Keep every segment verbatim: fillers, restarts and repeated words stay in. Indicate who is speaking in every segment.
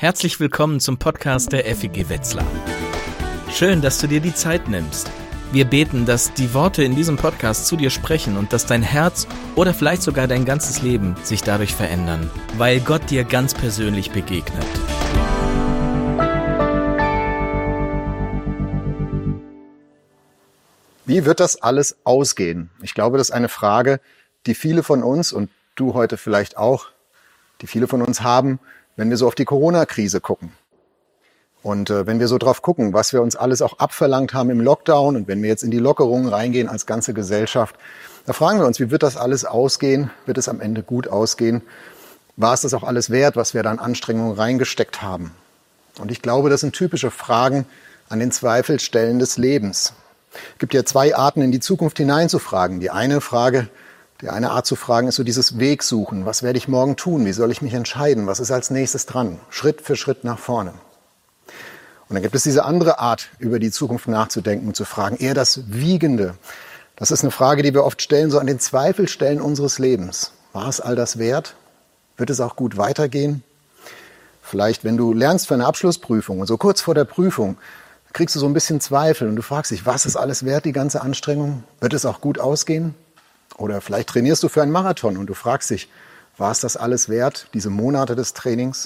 Speaker 1: Herzlich willkommen zum Podcast der F E G Wetzlar. Schön, dass du dir die Zeit nimmst. Wir beten, dass die Worte in diesem Podcast zu dir sprechen und dass dein Herz oder vielleicht sogar dein ganzes Leben sich dadurch verändern, weil Gott dir ganz persönlich begegnet.
Speaker 2: Wie wird das alles ausgehen? Ich glaube, das ist eine Frage, die viele von uns und du heute vielleicht auch, die viele von uns haben, wenn wir so auf die Corona-Krise gucken. Und äh, wenn wir so drauf gucken, was wir uns alles auch abverlangt haben im Lockdown und wenn wir jetzt in die Lockerungen reingehen als ganze Gesellschaft, da fragen wir uns, wie wird das alles ausgehen? Wird es am Ende gut ausgehen? War es das auch alles wert, was wir da an Anstrengungen reingesteckt haben? Und ich glaube, das sind typische Fragen an den Zweifelstellen des Lebens. Es gibt ja zwei Arten, in die Zukunft hineinzufragen. Die eine Frage, die eine Art zu fragen, ist so dieses Wegsuchen. Was werde ich morgen tun? Wie soll ich mich entscheiden? Was ist als nächstes dran? Schritt für Schritt nach vorne. Und dann gibt es diese andere Art, über die Zukunft nachzudenken und zu fragen, eher das Wiegende. Das ist eine Frage, die wir oft stellen, so an den Zweifelstellen unseres Lebens. War es all das wert? Wird es auch gut weitergehen? Vielleicht, wenn du lernst für eine Abschlussprüfung und so kurz vor der Prüfung, kriegst du so ein bisschen Zweifel und du fragst dich, was ist alles wert, die ganze Anstrengung? Wird es auch gut ausgehen? Oder vielleicht trainierst du für einen Marathon und du fragst dich, war es das alles wert, diese Monate des Trainings?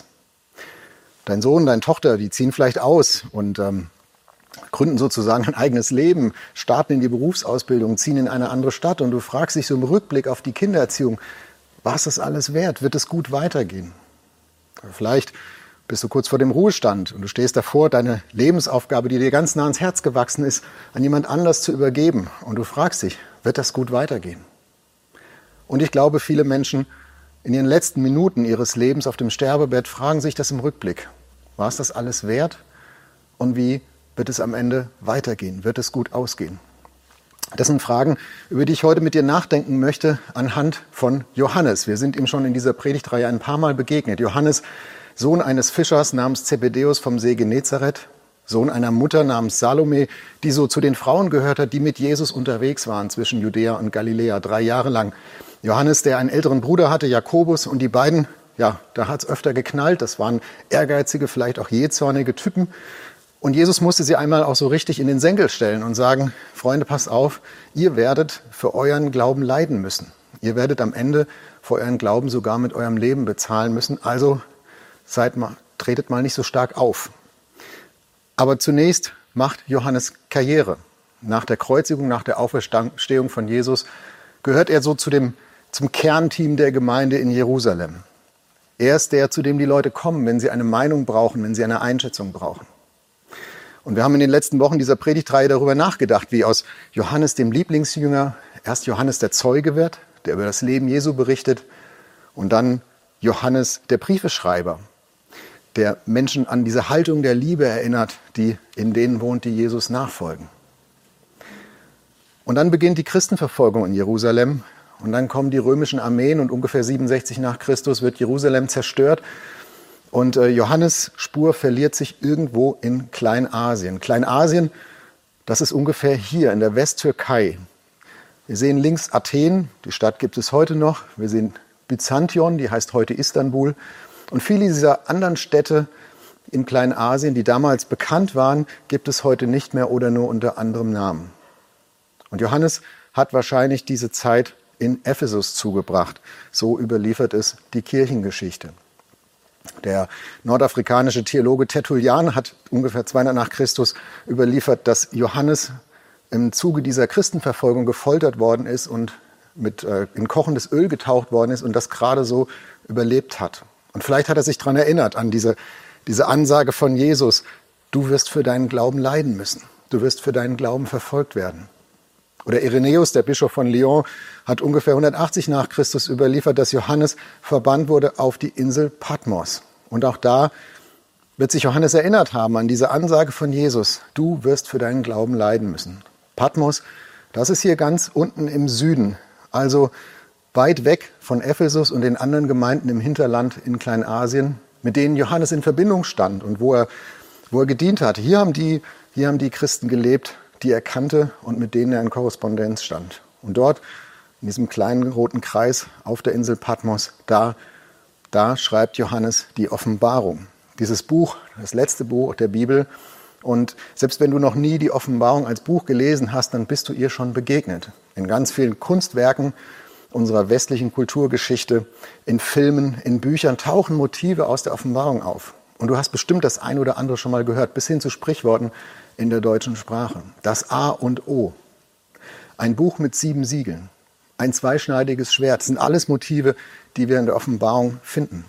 Speaker 2: Dein Sohn, deine Tochter, die ziehen vielleicht aus und ähm, gründen sozusagen ein eigenes Leben, starten in die Berufsausbildung, ziehen in eine andere Stadt und du fragst dich so im Rückblick auf die Kindererziehung, war es das alles wert? Wird es gut weitergehen? Oder vielleicht bist du kurz vor dem Ruhestand und du stehst davor, deine Lebensaufgabe, die dir ganz nah ans Herz gewachsen ist, an jemand anders zu übergeben und du fragst dich, wird das gut weitergehen? Und ich glaube, viele Menschen in ihren letzten Minuten ihres Lebens auf dem Sterbebett fragen sich das im Rückblick. War es das alles wert? Und wie wird es am Ende weitergehen? Wird es gut ausgehen? Das sind Fragen, über die ich heute mit dir nachdenken möchte anhand von Johannes. Wir sind ihm schon in dieser Predigtreihe ein paar Mal begegnet. Johannes, Sohn eines Fischers namens Zebedäus vom See Genezareth, Sohn einer Mutter namens Salome, die so zu den Frauen gehört hat, die mit Jesus unterwegs waren zwischen Judäa und Galiläa, drei Jahre lang. Johannes, der einen älteren Bruder hatte, Jakobus, und die beiden, ja, da hat's öfter geknallt. Das waren ehrgeizige, vielleicht auch jähzornige Typen. Und Jesus musste sie einmal auch so richtig in den Senkel stellen und sagen, Freunde, passt auf, ihr werdet für euren Glauben leiden müssen. Ihr werdet am Ende für euren Glauben sogar mit eurem Leben bezahlen müssen. Also seid mal, tretet mal nicht so stark auf. Aber zunächst macht Johannes Karriere. Nach der Kreuzigung, nach der Auferstehung von Jesus gehört er so zu dem, zum Kernteam der Gemeinde in Jerusalem. Er ist der, zu dem die Leute kommen, wenn sie eine Meinung brauchen, wenn sie eine Einschätzung brauchen. Und wir haben in den letzten Wochen dieser Predigtreihe darüber nachgedacht, wie aus Johannes, dem Lieblingsjünger, erst Johannes der Zeuge wird, der über das Leben Jesu berichtet, und dann Johannes der Briefeschreiber, der Menschen an diese Haltung der Liebe erinnert, die in denen wohnt, die Jesus nachfolgen. Und dann beginnt die Christenverfolgung in Jerusalem und dann kommen die römischen Armeen und ungefähr siebenundsechzig nach Christus wird Jerusalem zerstört und äh, Johannes' Spur verliert sich irgendwo in Kleinasien. Kleinasien, das ist ungefähr hier in der Westtürkei. Wir sehen links Athen, die Stadt gibt es heute noch. Wir sehen Byzantion, die heißt heute Istanbul. Und viele dieser anderen Städte in Kleinasien, die damals bekannt waren, gibt es heute nicht mehr oder nur unter anderem Namen. Und Johannes hat wahrscheinlich diese Zeit in Ephesus zugebracht. So überliefert es die Kirchengeschichte. Der nordafrikanische Theologe Tertullian hat ungefähr zweihundert nach Christus überliefert, dass Johannes im Zuge dieser Christenverfolgung gefoltert worden ist und mit, äh, in kochendes Öl getaucht worden ist und das gerade so überlebt hat. Und vielleicht hat er sich daran erinnert, an diese, diese Ansage von Jesus, du wirst für deinen Glauben leiden müssen. Du wirst für deinen Glauben verfolgt werden. Oder Irenäus, der Bischof von Lyon, hat ungefähr hundertachtzig nach Christus überliefert, dass Johannes verbannt wurde auf die Insel Patmos. Und auch da wird sich Johannes erinnert haben an diese Ansage von Jesus, du wirst für deinen Glauben leiden müssen. Patmos, das ist hier ganz unten im Süden, also weit weg von Ephesus und den anderen Gemeinden im Hinterland in Kleinasien, mit denen Johannes in Verbindung stand und wo er, wo er gedient hat. Hier haben die, hier haben die Christen gelebt, die er kannte und mit denen er in Korrespondenz stand. Und dort, in diesem kleinen roten Kreis auf der Insel Patmos, da, da schreibt Johannes die Offenbarung. Dieses Buch, das letzte Buch der Bibel. Und selbst wenn du noch nie die Offenbarung als Buch gelesen hast, dann bist du ihr schon begegnet. In ganz vielen Kunstwerken unserer westlichen Kulturgeschichte, in Filmen, in Büchern tauchen Motive aus der Offenbarung auf. Und du hast bestimmt das ein oder andere schon mal gehört, bis hin zu Sprichworten in der deutschen Sprache. Das A und O. Ein Buch mit sieben Siegeln. Ein zweischneidiges Schwert. Das sind alles Motive, die wir in der Offenbarung finden.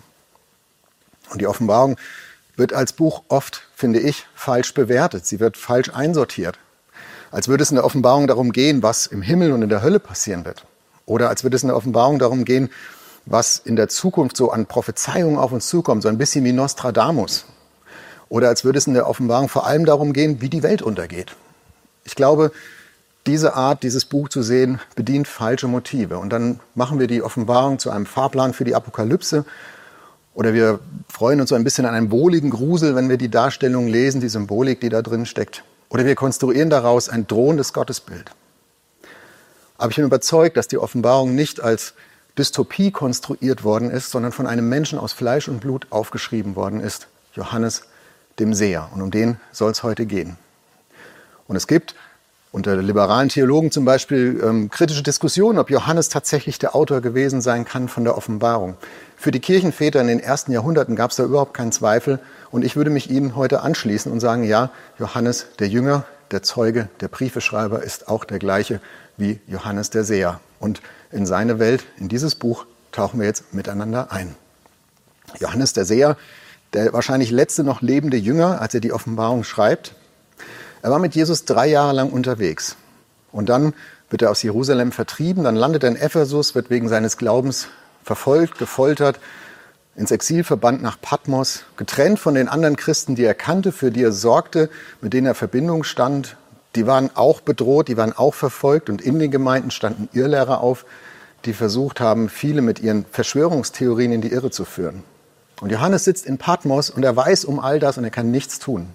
Speaker 2: Und die Offenbarung wird als Buch oft, finde ich, falsch bewertet. Sie wird falsch einsortiert. Als würde es in der Offenbarung darum gehen, was im Himmel und in der Hölle passieren wird. Oder als würde es in der Offenbarung darum gehen, was in der Zukunft so an Prophezeiungen auf uns zukommt, so ein bisschen wie Nostradamus. Oder als würde es in der Offenbarung vor allem darum gehen, wie die Welt untergeht. Ich glaube, diese Art, dieses Buch zu sehen, bedient falsche Motive. Und dann machen wir die Offenbarung zu einem Fahrplan für die Apokalypse. Oder wir freuen uns so ein bisschen an einem wohligen Grusel, wenn wir die Darstellung lesen, die Symbolik, die da drin steckt. Oder wir konstruieren daraus ein drohendes Gottesbild. Aber ich bin überzeugt, dass die Offenbarung nicht als Dystopie konstruiert worden ist, sondern von einem Menschen aus Fleisch und Blut aufgeschrieben worden ist, Johannes dem Seher. Und um den soll es heute gehen. Und es gibt unter liberalen Theologen zum Beispiel ähm, kritische Diskussionen, ob Johannes tatsächlich der Autor gewesen sein kann von der Offenbarung. Für die Kirchenväter in den ersten Jahrhunderten gab es da überhaupt keinen Zweifel. Und ich würde mich ihnen heute anschließen und sagen, ja, Johannes der Jünger, der Zeuge, der Briefeschreiber ist auch der gleiche wie Johannes der Seher. Und in seine Welt, in dieses Buch, tauchen wir jetzt miteinander ein. Johannes der Seher, der wahrscheinlich letzte noch lebende Jünger, als er die Offenbarung schreibt. Er war mit Jesus drei Jahre lang unterwegs. Und dann wird er aus Jerusalem vertrieben, dann landet er in Ephesus, wird wegen seines Glaubens verfolgt, gefoltert, ins Exil verbannt nach Patmos, getrennt von den anderen Christen, die er kannte, für die er sorgte, mit denen er in Verbindung stand. Die waren auch bedroht, die waren auch verfolgt und in den Gemeinden standen Irrlehrer auf, die versucht haben, viele mit ihren Verschwörungstheorien in die Irre zu führen. Und Johannes sitzt in Patmos und er weiß um all das und er kann nichts tun.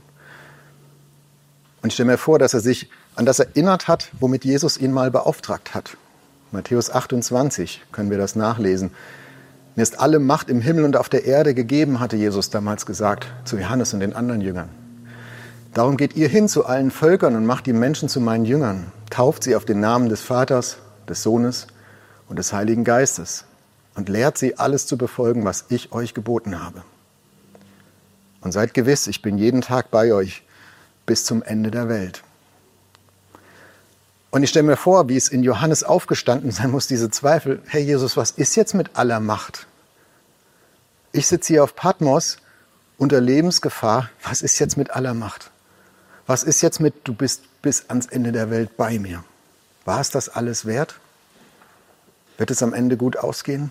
Speaker 2: Und ich stelle mir vor, dass er sich an das erinnert hat, womit Jesus ihn mal beauftragt hat. Matthäus achtundzwanzig können wir das nachlesen. Mir ist alle Macht im Himmel und auf der Erde gegeben, hatte Jesus damals gesagt zu Johannes und den anderen Jüngern. Darum geht ihr hin zu allen Völkern und macht die Menschen zu meinen Jüngern. Tauft sie auf den Namen des Vaters, des Sohnes und des Heiligen Geistes und lehrt sie, alles zu befolgen, was ich euch geboten habe. Und seid gewiss, ich bin jeden Tag bei euch bis zum Ende der Welt. Und ich stelle mir vor, wie es in Johannes aufgestanden sein muss, diese Zweifel. Hey Jesus, was ist jetzt mit aller Macht? Ich sitze hier auf Patmos unter Lebensgefahr. Was ist jetzt mit aller Macht? Was ist jetzt mit, du bist bis ans Ende der Welt bei mir? War es das alles wert? Wird es am Ende gut ausgehen?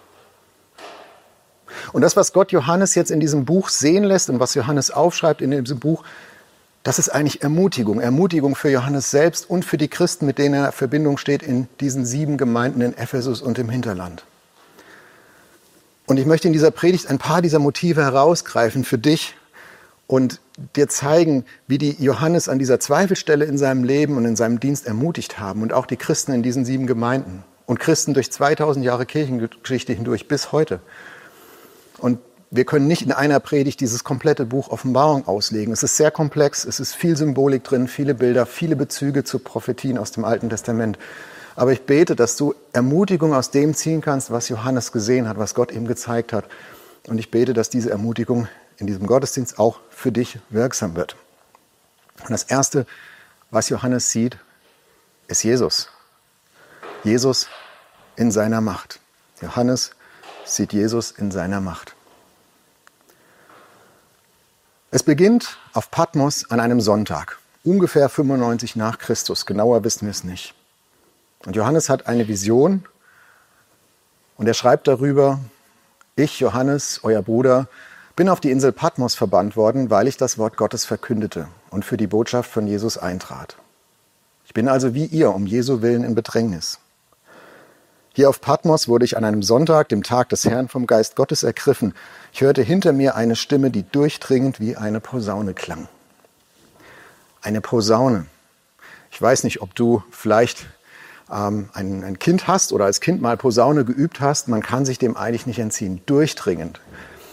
Speaker 2: Und das, was Gott Johannes jetzt in diesem Buch sehen lässt und was Johannes aufschreibt in diesem Buch, das ist eigentlich Ermutigung. Ermutigung für Johannes selbst und für die Christen, mit denen er in Verbindung steht in diesen sieben Gemeinden in Ephesus und im Hinterland. Und ich möchte in dieser Predigt ein paar dieser Motive herausgreifen für dich und dir zeigen, wie die Johannes an dieser Zweifelstelle in seinem Leben und in seinem Dienst ermutigt haben und auch die Christen in diesen sieben Gemeinden und Christen durch zweitausend Jahre Kirchengeschichte hindurch bis heute. Und wir können nicht in einer Predigt dieses komplette Buch Offenbarung auslegen. Es ist sehr komplex, es ist viel Symbolik drin, viele Bilder, viele Bezüge zu Prophetien aus dem Alten Testament. Aber ich bete, dass du Ermutigung aus dem ziehen kannst, was Johannes gesehen hat, was Gott ihm gezeigt hat. Und ich bete, dass diese Ermutigung in diesem Gottesdienst auch für dich wirksam wird. Und das Erste, was Johannes sieht, ist Jesus. Jesus in seiner Macht. Johannes sieht Jesus in seiner Macht. Es beginnt auf Patmos an einem Sonntag, ungefähr fünfundneunzig nach Christus, genauer wissen wir es nicht. Und Johannes hat eine Vision und er schreibt darüber, ich, Johannes, euer Bruder, bin auf die Insel Patmos verbannt worden, weil ich das Wort Gottes verkündete und für die Botschaft von Jesus eintrat. Ich bin also wie ihr um Jesu Willen in Bedrängnis. Hier auf Patmos wurde ich an einem Sonntag, dem Tag des Herrn, vom Geist Gottes ergriffen. Ich hörte hinter mir eine Stimme, die durchdringend wie eine Posaune klang. Eine Posaune. Ich weiß nicht, ob du vielleicht ähm, ein, ein Kind hast oder als Kind mal Posaune geübt hast. Man kann sich dem eigentlich nicht entziehen. Durchdringend.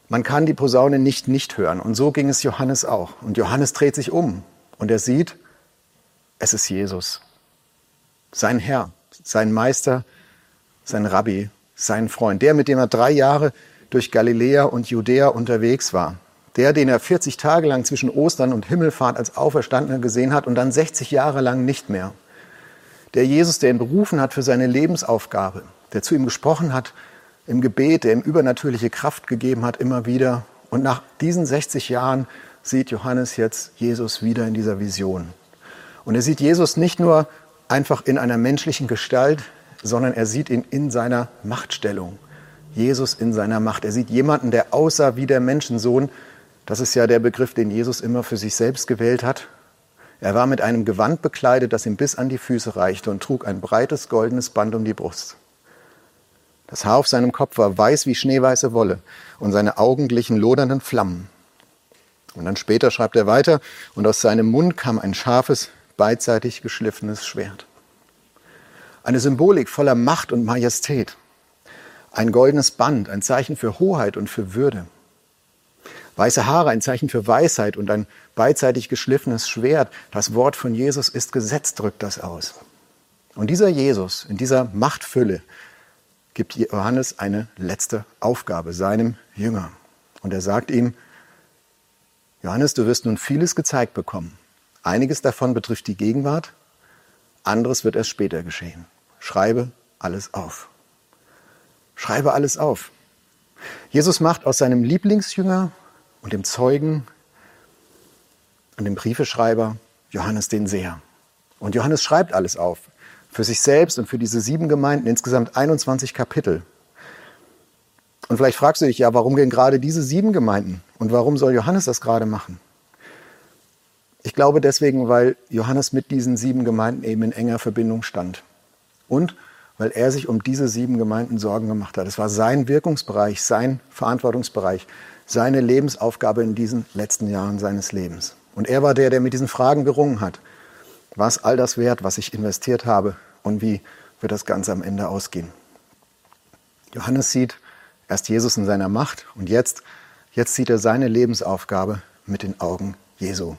Speaker 2: Man kann die Posaune nicht nicht hören. Und so ging es Johannes auch. Und Johannes dreht sich um und er sieht, es ist Jesus. Sein Herr, sein Meister, sein Rabbi, sein Freund. Der, mit dem er drei Jahre durch Galiläa und Judäa unterwegs war. Der, den er vierzig Tage lang zwischen Ostern und Himmelfahrt als Auferstandener gesehen hat und dann sechzig Jahre lang nicht mehr. Der Jesus, der ihn berufen hat für seine Lebensaufgabe, der zu ihm gesprochen hat im Gebet, der ihm übernatürliche Kraft gegeben hat immer wieder. Und nach diesen sechzig Jahren sieht Johannes jetzt Jesus wieder in dieser Vision. Und er sieht Jesus nicht nur einfach in einer menschlichen Gestalt, sondern er sieht ihn in seiner Machtstellung. Jesus in seiner Macht. Er sieht jemanden, der aussah wie der Menschensohn. Das ist ja der Begriff, den Jesus immer für sich selbst gewählt hat. Er war mit einem Gewand bekleidet, das ihm bis an die Füße reichte und trug ein breites goldenes Band um die Brust. Das Haar auf seinem Kopf war weiß wie schneeweiße Wolle und seine Augen glichen lodernden Flammen. Und dann später schreibt er weiter, und aus seinem Mund kam ein scharfes, beidseitig geschliffenes Schwert. Eine Symbolik voller Macht und Majestät. Ein goldenes Band, ein Zeichen für Hoheit und für Würde. Weiße Haare, ein Zeichen für Weisheit und ein beidseitig geschliffenes Schwert. Das Wort von Jesus ist Gesetz, drückt das aus. Und dieser Jesus, in dieser Machtfülle, gibt Johannes eine letzte Aufgabe seinem Jünger. Und er sagt ihm, Johannes, du wirst nun vieles gezeigt bekommen. Einiges davon betrifft die Gegenwart, anderes wird erst später geschehen. Schreibe alles auf. Schreibe alles auf. Jesus macht aus seinem Lieblingsjünger und dem Zeugen und dem Briefeschreiber Johannes den Seher. Und Johannes schreibt alles auf. Für sich selbst und für diese sieben Gemeinden, insgesamt einundzwanzig Kapitel. Und vielleicht fragst du dich, ja, warum gehen gerade diese sieben Gemeinden? Und warum soll Johannes das gerade machen? Ich glaube deswegen, weil Johannes mit diesen sieben Gemeinden eben in enger Verbindung stand. Und weil er sich um diese sieben Gemeinden Sorgen gemacht hat. Es war sein Wirkungsbereich, sein Verantwortungsbereich, seine Lebensaufgabe in diesen letzten Jahren seines Lebens. Und er war der, der mit diesen Fragen gerungen hat. War es all das wert, was ich investiert habe? Und wie wird das Ganze am Ende ausgehen? Johannes sieht erst Jesus in seiner Macht und jetzt, jetzt sieht er seine Lebensaufgabe mit den Augen Jesu.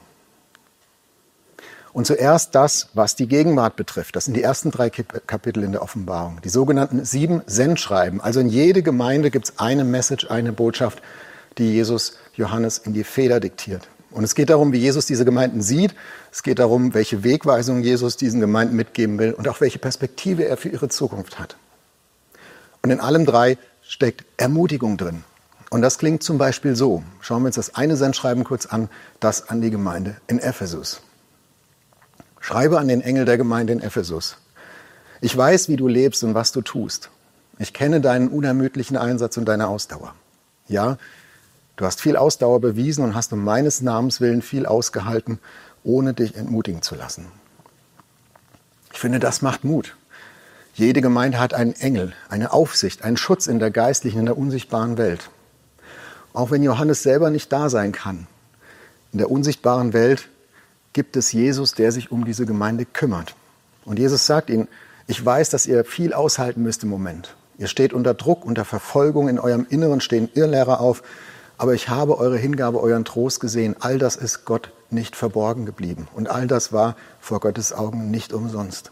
Speaker 2: Und zuerst das, was die Gegenwart betrifft. Das sind die ersten drei Kapitel in der Offenbarung. Die sogenannten sieben Sendschreiben. Also in jede Gemeinde gibt es eine Message, eine Botschaft, die Jesus Johannes in die Feder diktiert. Und es geht darum, wie Jesus diese Gemeinden sieht. Es geht darum, welche Wegweisung Jesus diesen Gemeinden mitgeben will und auch welche Perspektive er für ihre Zukunft hat. Und in allem drei steckt Ermutigung drin. Und das klingt zum Beispiel so. Schauen wir uns das eine Sendschreiben kurz an, das an die Gemeinde in Ephesus. Schreibe an den Engel der Gemeinde in Ephesus. Ich weiß, wie du lebst und was du tust. Ich kenne deinen unermüdlichen Einsatz und deine Ausdauer. Ja, du hast viel Ausdauer bewiesen und hast um meines Namens willen viel ausgehalten, ohne dich entmutigen zu lassen. Ich finde, das macht Mut. Jede Gemeinde hat einen Engel, eine Aufsicht, einen Schutz in der geistlichen, in der unsichtbaren Welt. Auch wenn Johannes selber nicht da sein kann, in der unsichtbaren Welt gibt es Jesus, der sich um diese Gemeinde kümmert. Und Jesus sagt ihnen, ich weiß, dass ihr viel aushalten müsst im Moment. Ihr steht unter Druck, unter Verfolgung, in eurem Inneren stehen Irrlehrer auf, aber ich habe eure Hingabe, euren Trost gesehen. All das ist Gott nicht verborgen geblieben. Und all das war vor Gottes Augen nicht umsonst.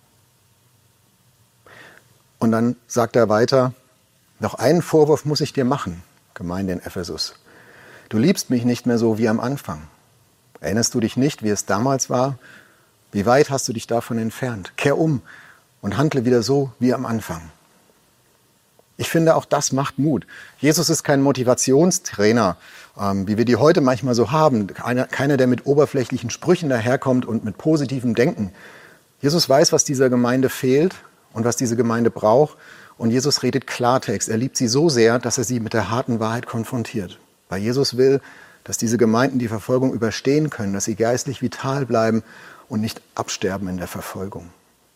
Speaker 2: Und dann sagt er weiter, noch einen Vorwurf muss ich dir machen, Gemeinde in Ephesus. Du liebst mich nicht mehr so wie am Anfang. Erinnerst du dich nicht, wie es damals war? Wie weit hast du dich davon entfernt? Kehr um und handle wieder so wie am Anfang. Ich finde, auch das macht Mut. Jesus ist kein Motivationstrainer, ähm, wie wir die heute manchmal so haben. Keiner, keiner, der mit oberflächlichen Sprüchen daherkommt und mit positivem Denken. Jesus weiß, was dieser Gemeinde fehlt und was diese Gemeinde braucht. Und Jesus redet Klartext. Er liebt sie so sehr, dass er sie mit der harten Wahrheit konfrontiert. Weil Jesus will, dass diese Gemeinden die Verfolgung überstehen können, dass sie geistlich vital bleiben und nicht absterben in der Verfolgung.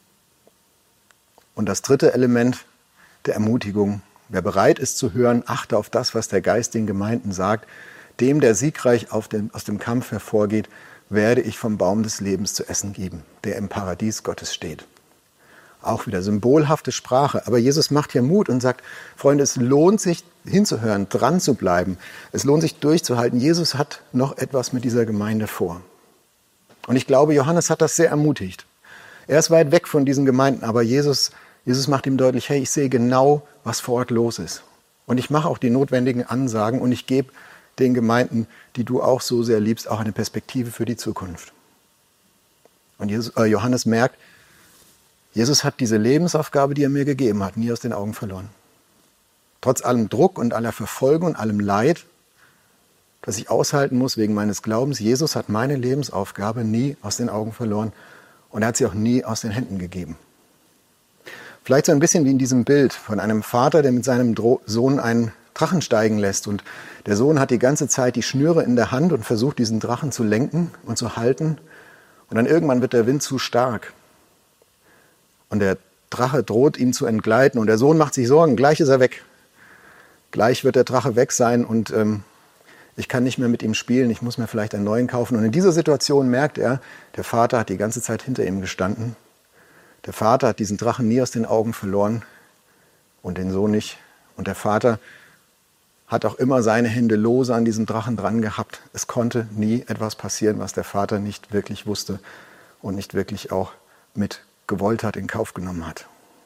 Speaker 2: Und das dritte Element der Ermutigung. Wer bereit ist zu hören, achte auf das, was der Geist den Gemeinden sagt. Dem, der siegreich auf dem, aus dem Kampf hervorgeht, werde ich vom Baum des Lebens zu essen geben, der im Paradies Gottes steht. Auch wieder symbolhafte Sprache. Aber Jesus macht hier Mut und sagt, Freunde, es lohnt sich hinzuhören, dran zu bleiben. Es lohnt sich durchzuhalten. Jesus hat noch etwas mit dieser Gemeinde vor. Und ich glaube, Johannes hat das sehr ermutigt. Er ist weit weg von diesen Gemeinden, aber Jesus, Jesus macht ihm deutlich, hey, ich sehe genau, was vor Ort los ist. Und ich mache auch die notwendigen Ansagen und ich gebe den Gemeinden, die du auch so sehr liebst, auch eine Perspektive für die Zukunft. Und Jesus, äh, Johannes merkt, Jesus hat diese Lebensaufgabe, die er mir gegeben hat, nie aus den Augen verloren. Trotz allem Druck und aller Verfolgung und allem Leid, das ich aushalten muss wegen meines Glaubens, Jesus hat meine Lebensaufgabe nie aus den Augen verloren und er hat sie auch nie aus den Händen gegeben. Vielleicht so ein bisschen wie in diesem Bild von einem Vater, der mit seinem Sohn einen Drachen steigen lässt. Und der Sohn hat die ganze Zeit die Schnüre in der Hand und versucht, diesen Drachen zu lenken und zu halten. Und dann irgendwann wird der Wind zu stark. Und der Drache droht ihm zu entgleiten. Und der Sohn macht sich Sorgen, gleich ist er weg. Gleich wird der Drache weg sein und ähm, ich kann nicht mehr mit ihm spielen. Ich muss mir vielleicht einen neuen kaufen. Und in dieser Situation merkt er, der Vater hat die ganze Zeit hinter ihm gestanden. Der Vater hat diesen Drachen nie aus den Augen verloren und den Sohn nicht. Und der Vater hat auch immer seine Hände lose an diesem Drachen dran gehabt. Es konnte nie etwas passieren, was der Vater nicht wirklich wusste und nicht wirklich auch mit gewollt hat, in Kauf genommen hat.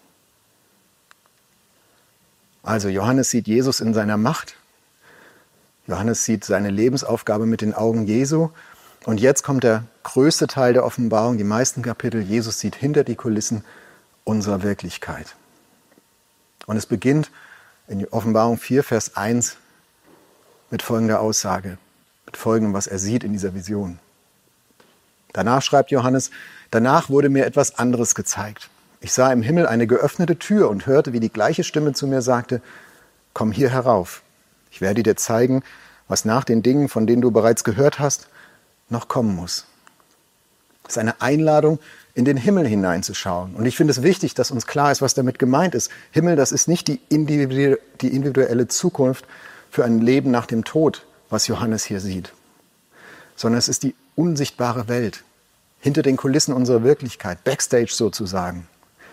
Speaker 2: Also Johannes sieht Jesus in seiner Macht. Johannes sieht seine Lebensaufgabe mit den Augen Jesu. Und jetzt kommt der größte Teil der Offenbarung, die meisten Kapitel. Jesus sieht hinter die Kulissen unserer Wirklichkeit. Und es beginnt in Offenbarung vier, Vers eins mit folgender Aussage, mit folgendem, was er sieht in dieser Vision. Danach schreibt Johannes, danach wurde mir etwas anderes gezeigt. Ich sah im Himmel eine geöffnete Tür und hörte, wie die gleiche Stimme zu mir sagte, komm hier herauf. Ich werde dir zeigen, was nach den Dingen, von denen du bereits gehört hast, noch kommen muss. Das ist eine Einladung, in den Himmel hineinzuschauen. Und ich finde es wichtig, dass uns klar ist, was damit gemeint ist. Himmel, das ist nicht die individuelle Zukunft für ein Leben nach dem Tod, was Johannes hier sieht, sondern es ist die unsichtbare Welt, hinter den Kulissen unserer Wirklichkeit, Backstage sozusagen,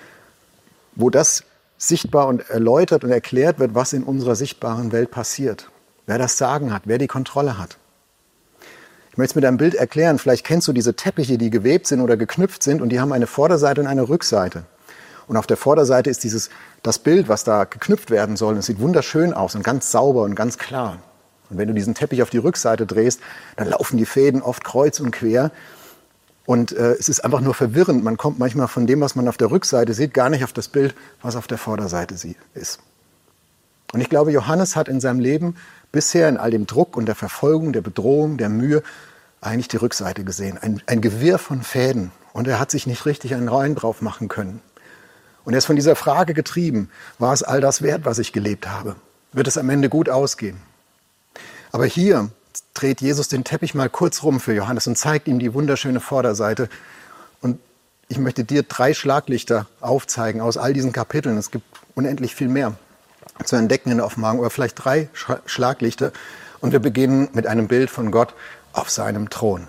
Speaker 2: wo das sichtbar und erläutert und erklärt wird, was in unserer sichtbaren Welt passiert. Wer das Sagen hat, wer die Kontrolle hat. Ich möchte es mit einem Bild erklären. Vielleicht kennst du diese Teppiche, die gewebt sind oder geknüpft sind und die haben eine Vorderseite und eine Rückseite. Und auf der Vorderseite ist dieses, das Bild, was da geknüpft werden soll. Es sieht wunderschön aus und ganz sauber und ganz klar. Und wenn du diesen Teppich auf die Rückseite drehst, dann laufen die Fäden oft kreuz und quer. Und äh, es ist einfach nur verwirrend. Man kommt manchmal von dem, was man auf der Rückseite sieht, gar nicht auf das Bild, was auf der Vorderseite ist. Und ich glaube, Johannes hat in seinem Leben bisher in all dem Druck und der Verfolgung, der Bedrohung, der Mühe eigentlich die Rückseite gesehen. Ein, ein Gewirr von Fäden. Und er hat sich nicht richtig einen Reim drauf machen können. Und er ist von dieser Frage getrieben, war es all das wert, was ich gelebt habe? Wird es am Ende gut ausgehen? Aber hier dreht Jesus den Teppich mal kurz rum für Johannes und zeigt ihm die wunderschöne Vorderseite. Und ich möchte dir drei Schlaglichter aufzeigen aus all diesen Kapiteln. Es gibt unendlich viel mehr zu entdecken in der Offenbarung, aber vielleicht drei Schlaglichter. Und wir beginnen mit einem Bild von Gott auf seinem Thron.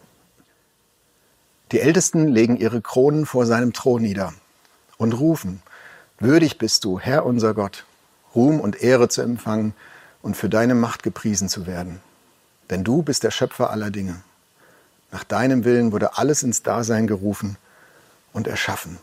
Speaker 2: Die Ältesten legen ihre Kronen vor seinem Thron nieder und rufen, würdig bist du, Herr unser Gott, Ruhm und Ehre zu empfangen und für deine Macht gepriesen zu werden. Denn du bist der Schöpfer aller Dinge. Nach deinem Willen wurde alles ins Dasein gerufen und erschaffen.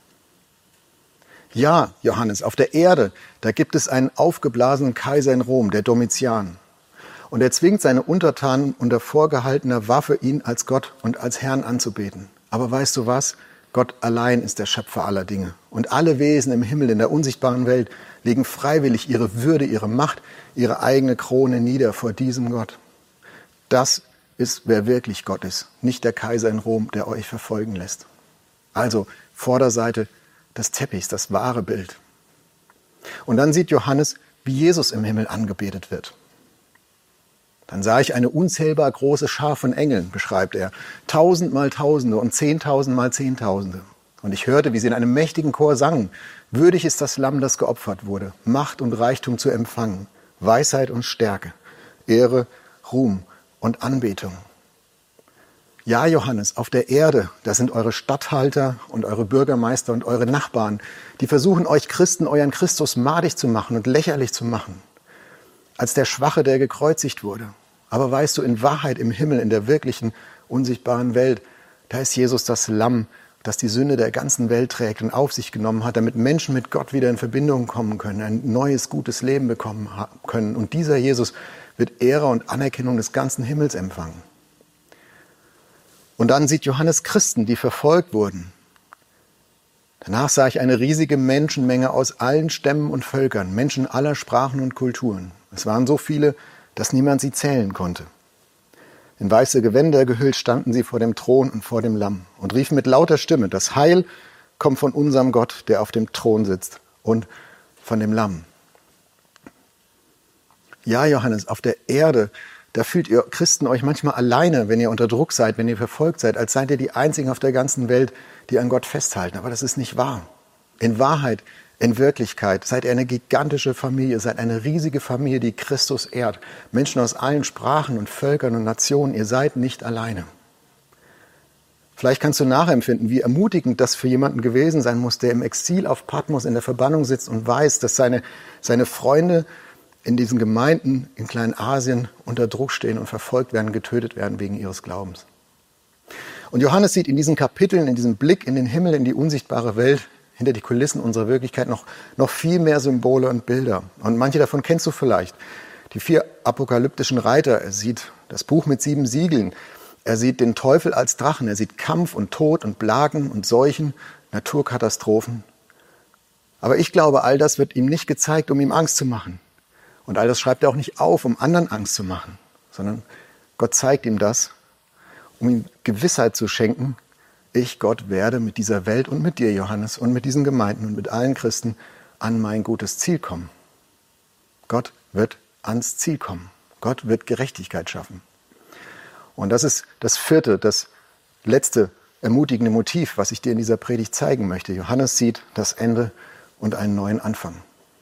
Speaker 2: Ja, Johannes, auf der Erde, da gibt es einen aufgeblasenen Kaiser in Rom, der Domitian. Und er zwingt seine Untertanen unter vorgehaltener Waffe, ihn als Gott und als Herrn anzubeten. Aber weißt du was? Gott allein ist der Schöpfer aller Dinge. Und alle Wesen im Himmel, in der unsichtbaren Welt, legen freiwillig ihre Würde, ihre Macht, ihre eigene Krone nieder vor diesem Gott. Das ist, wer wirklich Gott ist, nicht der Kaiser in Rom, der euch verfolgen lässt. Also Vorderseite des Teppichs, das wahre Bild. Und dann sieht Johannes, wie Jesus im Himmel angebetet wird. Dann sah ich eine unzählbar große Schar von Engeln, beschreibt er, tausend mal Tausende und zehntausend mal Zehntausende. Und ich hörte, wie sie in einem mächtigen Chor sangen, würdig ist das Lamm, das geopfert wurde, Macht und Reichtum zu empfangen, Weisheit und Stärke, Ehre, Ruhm und Anbetung. Ja, Johannes, auf der Erde, da sind eure Statthalter und eure Bürgermeister und eure Nachbarn, die versuchen euch Christen, euren Christus madig zu machen und lächerlich zu machen. Als der Schwache, der gekreuzigt wurde. Aber weißt du, in Wahrheit im Himmel, in der wirklichen, unsichtbaren Welt, da ist Jesus das Lamm, das die Sünde der ganzen Welt trägt und auf sich genommen hat, damit Menschen mit Gott wieder in Verbindung kommen können, ein neues, gutes Leben bekommen können. Und dieser Jesus wird Ehre und Anerkennung des ganzen Himmels empfangen. Und dann sieht Johannes Christen, die verfolgt wurden. Danach sah ich eine riesige Menschenmenge aus allen Stämmen und Völkern, Menschen aller Sprachen und Kulturen. Es waren so viele, dass niemand sie zählen konnte. In weiße Gewänder gehüllt standen sie vor dem Thron und vor dem Lamm und riefen mit lauter Stimme, das Heil kommt von unserem Gott, der auf dem Thron sitzt, und von dem Lamm. Ja, Johannes, auf der Erde, da fühlt ihr Christen euch manchmal alleine, wenn ihr unter Druck seid, wenn ihr verfolgt seid, als seid ihr die Einzigen auf der ganzen Welt, die an Gott festhalten. Aber das ist nicht wahr. In Wahrheit, in Wirklichkeit seid ihr eine gigantische Familie, seid eine riesige Familie, die Christus ehrt. Menschen aus allen Sprachen und Völkern und Nationen, ihr seid nicht alleine. Vielleicht kannst du nachempfinden, wie ermutigend das für jemanden gewesen sein muss, der im Exil auf Patmos in der Verbannung sitzt und weiß, dass seine, seine Freunde in diesen Gemeinden in Kleinasien unter Druck stehen und verfolgt werden, getötet werden wegen ihres Glaubens. Und Johannes sieht in diesen Kapiteln, in diesem Blick in den Himmel, in die unsichtbare Welt, hinter die Kulissen unserer Wirklichkeit noch, noch viel mehr Symbole und Bilder. Und manche davon kennst du vielleicht. Die vier apokalyptischen Reiter, er sieht das Buch mit sieben Siegeln, er sieht den Teufel als Drachen, er sieht Kampf und Tod und Plagen und Seuchen, Naturkatastrophen. Aber ich glaube, all das wird ihm nicht gezeigt, um ihm Angst zu machen. Und all das schreibt er auch nicht auf, um anderen Angst zu machen, sondern Gott zeigt ihm das, um ihm Gewissheit zu schenken, ich, Gott, werde mit dieser Welt und mit dir, Johannes, und mit diesen Gemeinden und mit allen Christen an mein gutes Ziel kommen. Gott wird ans Ziel kommen. Gott wird Gerechtigkeit schaffen. Und das ist das vierte, das letzte ermutigende Motiv, was ich dir in dieser Predigt zeigen möchte. Johannes sieht das Ende und einen neuen Anfang.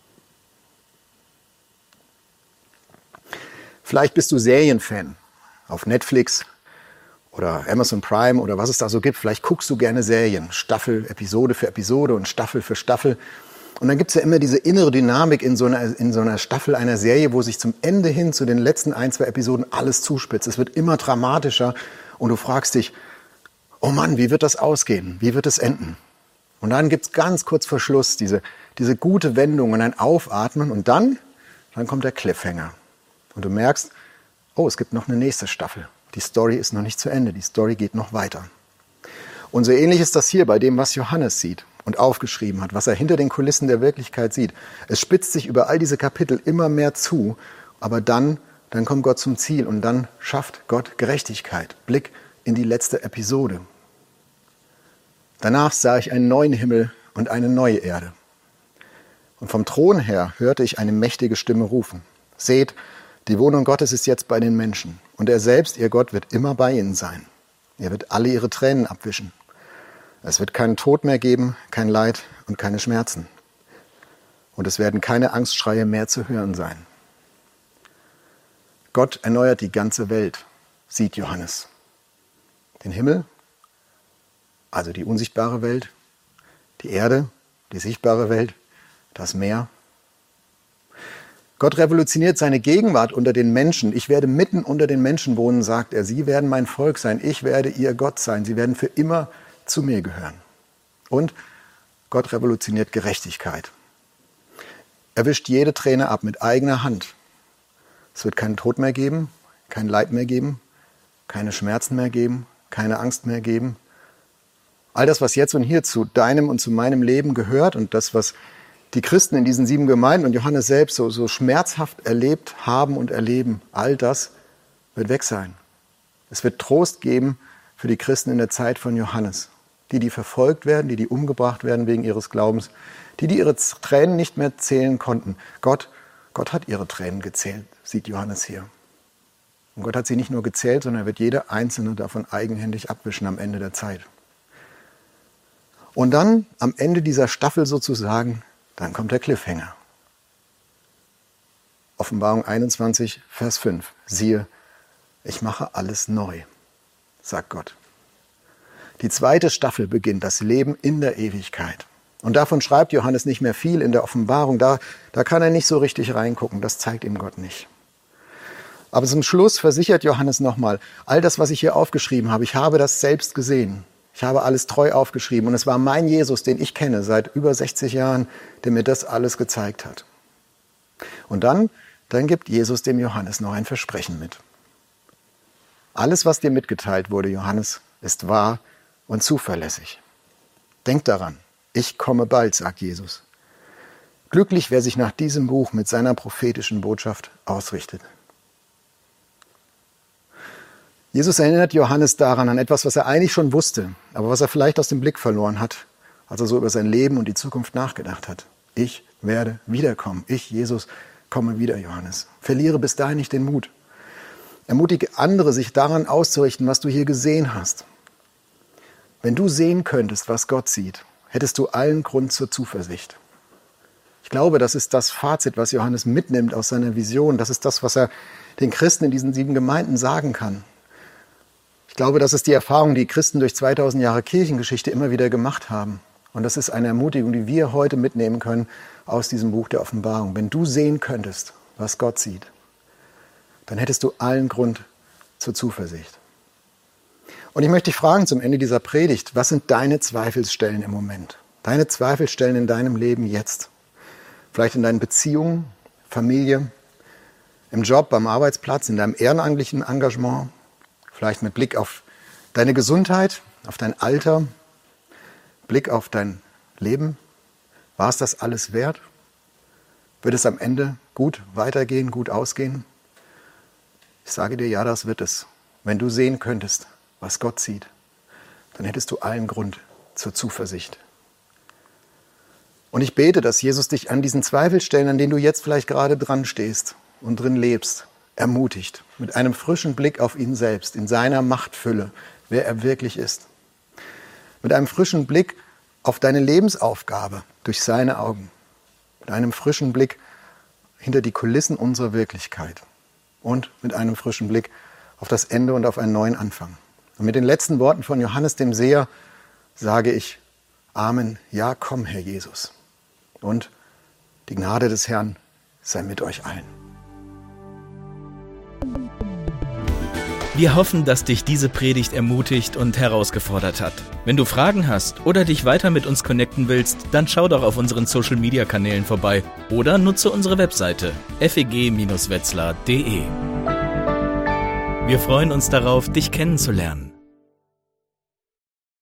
Speaker 2: Vielleicht bist du Serienfan auf Netflix oder Amazon Prime oder was es da so gibt. Vielleicht guckst du gerne Serien, Staffel, Episode für Episode und Staffel für Staffel. Und dann gibt es ja immer diese innere Dynamik in so, einer, in so einer Staffel einer Serie, wo sich zum Ende hin, zu den letzten ein, zwei Episoden alles zuspitzt. Es wird immer dramatischer und du fragst dich, oh Mann, wie wird das ausgehen? Wie wird es enden? Und dann gibt es ganz kurz vor Schluss diese, diese gute Wendung und ein Aufatmen und dann, dann kommt der Cliffhanger. Und du merkst, oh, es gibt noch eine nächste Staffel. Die Story ist noch nicht zu Ende, die Story geht noch weiter. Und so ähnlich ist das hier bei dem, was Johannes sieht und aufgeschrieben hat, was er hinter den Kulissen der Wirklichkeit sieht. Es spitzt sich über all diese Kapitel immer mehr zu, aber dann, dann kommt Gott zum Ziel und dann schafft Gott Gerechtigkeit. Blick in die letzte Episode. Danach sah ich einen neuen Himmel und eine neue Erde. Und vom Thron her hörte ich eine mächtige Stimme rufen. Seht, die Wohnung Gottes ist jetzt bei den Menschen. Und er selbst, ihr Gott, wird immer bei ihnen sein. Er wird alle ihre Tränen abwischen. Es wird keinen Tod mehr geben, kein Leid und keine Schmerzen. Und es werden keine Angstschreie mehr zu hören sein. Gott erneuert die ganze Welt, sieht Johannes. Den Himmel, also die unsichtbare Welt, die Erde, die sichtbare Welt, das Meer. Gott revolutioniert seine Gegenwart unter den Menschen. Ich werde mitten unter den Menschen wohnen, sagt er. Sie werden mein Volk sein. Ich werde ihr Gott sein. Sie werden für immer zu mir gehören. Und Gott revolutioniert Gerechtigkeit. Er wischt jede Träne ab mit eigener Hand. Es wird keinen Tod mehr geben, kein Leid mehr geben, keine Schmerzen mehr geben, keine Angst mehr geben. All das, was jetzt und hier zu deinem und zu meinem Leben gehört und das, was die Christen in diesen sieben Gemeinden und Johannes selbst so, so schmerzhaft erlebt haben und erleben, all das wird weg sein. Es wird Trost geben für die Christen in der Zeit von Johannes. Die, die verfolgt werden, die, die umgebracht werden wegen ihres Glaubens, die, die ihre Tränen nicht mehr zählen konnten. Gott, Gott hat ihre Tränen gezählt, sieht Johannes hier. Und Gott hat sie nicht nur gezählt, sondern er wird jede einzelne davon eigenhändig abwischen am Ende der Zeit. Und dann, am Ende dieser Staffel sozusagen, dann kommt der Cliffhanger. Offenbarung einundzwanzig, Vers fünf. Siehe, ich mache alles neu. sagt Gott. Die zweite Staffel beginnt, das Leben in der Ewigkeit. Und davon schreibt Johannes nicht mehr viel in der Offenbarung. Da, da kann er nicht so richtig reingucken, das zeigt ihm Gott nicht. Aber zum Schluss versichert Johannes nochmal, all das, was ich hier aufgeschrieben habe, ich habe das selbst gesehen. Ich habe alles treu aufgeschrieben und es war mein Jesus, den ich kenne seit über sechzig Jahren, der mir das alles gezeigt hat. Und dann, dann gibt Jesus dem Johannes noch ein Versprechen mit. Alles, was dir mitgeteilt wurde, Johannes, ist wahr und zuverlässig. Denk daran, ich komme bald, sagt Jesus. Glücklich, wer sich nach diesem Buch mit seiner prophetischen Botschaft ausrichtet. Jesus erinnert Johannes daran an etwas, was er eigentlich schon wusste, aber was er vielleicht aus dem Blick verloren hat, als er so über sein Leben und die Zukunft nachgedacht hat. Ich werde wiederkommen. Ich, Jesus, komme wieder, Johannes. Verliere bis dahin nicht den Mut. Ermutige andere, sich daran auszurichten, was du hier gesehen hast. Wenn du sehen könntest, was Gott sieht, hättest du allen Grund zur Zuversicht. Ich glaube, das ist das Fazit, was Johannes mitnimmt aus seiner Vision. Das ist das, was er den Christen in diesen sieben Gemeinden sagen kann. Ich glaube, das ist die Erfahrung, die Christen durch zweitausend Jahre Kirchengeschichte immer wieder gemacht haben. Und das ist eine Ermutigung, die wir heute mitnehmen können aus diesem Buch der Offenbarung. Wenn du sehen könntest, was Gott sieht, dann hättest du allen Grund zur Zuversicht. Und ich möchte dich fragen zum Ende dieser Predigt, was sind deine Zweifelsstellen im Moment? Deine Zweifelsstellen in deinem Leben jetzt? Vielleicht in deinen Beziehungen, Familie, im Job, beim Arbeitsplatz, in deinem ehrenamtlichen Engagement? Vielleicht mit Blick auf deine Gesundheit, auf dein Alter, Blick auf dein Leben. War es das alles wert? Wird es am Ende gut weitergehen, gut ausgehen? Ich sage dir, ja, das wird es. Wenn du sehen könntest, was Gott sieht, dann hättest du allen Grund zur Zuversicht. Und ich bete, dass Jesus dich an diesen Zweifelstellen, an denen du jetzt vielleicht gerade dran stehst und drin lebst, ermutigt, mit einem frischen Blick auf ihn selbst, in seiner Machtfülle, wer er wirklich ist. Mit einem frischen Blick auf deine Lebensaufgabe durch seine Augen. Mit einem frischen Blick hinter die Kulissen unserer Wirklichkeit. Und mit einem frischen Blick auf das Ende und auf einen neuen Anfang. Und mit den letzten Worten von Johannes dem Seher sage ich, Amen, ja, komm, Herr Jesus. Und die Gnade des Herrn sei mit euch allen.
Speaker 1: Wir hoffen, dass dich diese Predigt ermutigt und herausgefordert hat. Wenn du Fragen hast oder dich weiter mit uns connecten willst, dann schau doch auf unseren Social-Media-Kanälen vorbei oder nutze unsere Webseite f e g Bindestrich wetzlar punkt de. Wir freuen uns darauf, dich kennenzulernen.